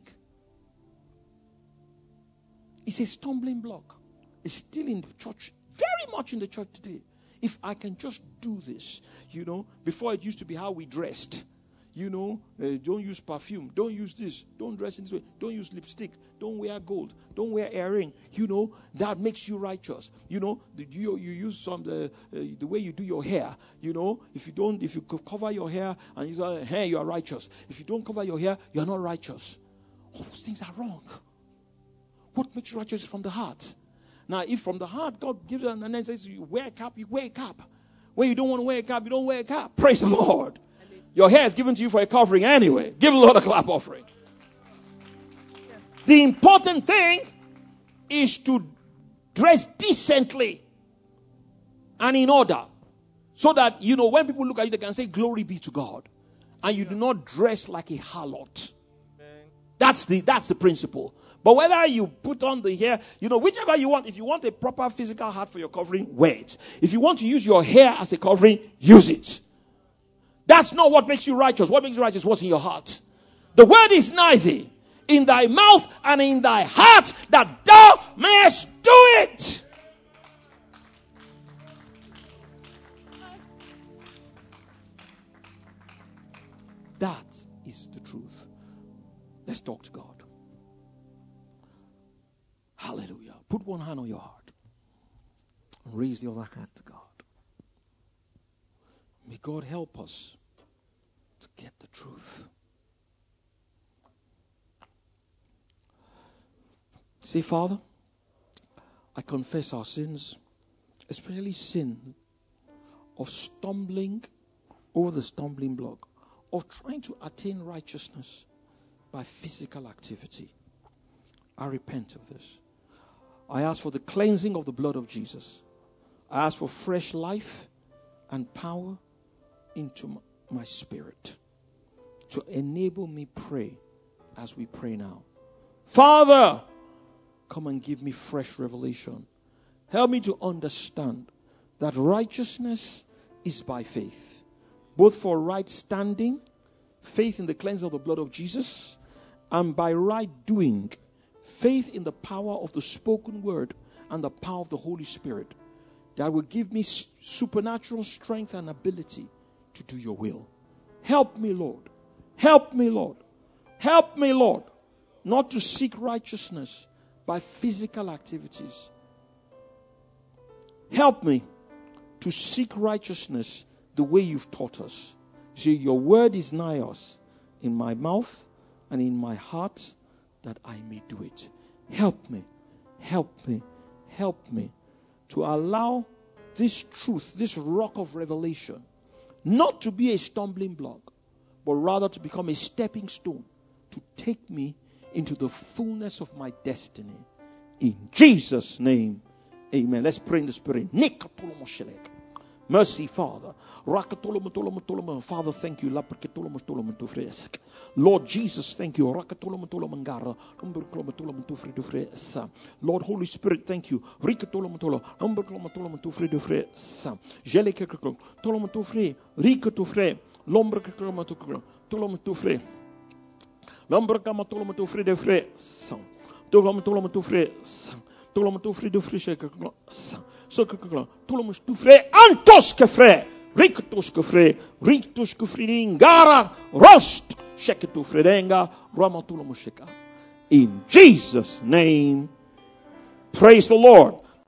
It's a stumbling block. It's still in the church, very much in the church today. If I can just do this, before it used to be how we dressed. Don't use perfume. Don't use this. Don't dress in this way. Don't use lipstick. Don't wear gold. Don't wear earring. That makes you righteous. You use the way you do your hair. If you cover your hair and you say, hey, you are righteous. If you don't cover your hair, you are not righteous. All those things are wrong. What makes you righteous is from the heart. Now, if from the heart God gives an and then says you wear a cap, you wear a cap. When you don't want to wear a cap, you don't wear a cap. Praise the Lord. Your hair is given to you for a covering anyway. Give the Lord a clap offering. The important thing is to dress decently and in order. So that, when people look at you, they can say, glory be to God. And you do not dress like a harlot. That's the principle. But whether you put on the hair, whichever you want. If you want a proper physical hat for your covering, wear it. If you want to use your hair as a covering, use it. That's not what makes you righteous. What makes you righteous is what's in your heart. The word is nigh thee, in thy mouth and in thy heart, that thou mayest do it. That is the truth. Let's talk to God. Hallelujah. Put one hand on your heart and raise the other hand to God. May God help us to get the truth. Say, Father, I confess our sins, especially sin of stumbling over the stumbling block, of trying to attain righteousness by physical activity. I repent of this. I ask for the cleansing of the blood of Jesus. I ask for fresh life and power into my spirit to enable me pray as we pray now. Father, come and give me fresh revelation. Help me to understand that righteousness is by faith, both for right standing, faith in the cleansing of the blood of Jesus, and by right doing, faith in the power of the spoken word and the power of the Holy Spirit that will give me supernatural strength and ability to do your will. Help me, Lord. Help me, Lord. Help me, Lord, not to seek righteousness by physical activities. Help me to seek righteousness the way you've taught us. See, your word is nigh us, in my mouth and in my heart, that I may do it. Help me, help me, help me to allow this truth, this rock of revelation, not to be a stumbling block, but rather to become a stepping stone to take me into the fullness of my destiny. In Jesus' name, amen. Let's pray in the Spirit. Mercy, Father. Father, thank you. Lord Jesus, thank you. Lord Holy Spirit, thank you. Antos que fre, rictus que fre, rictus que fringara, rost, sheketu fredenga, ramatulamushika. In Jesus' name, praise the Lord.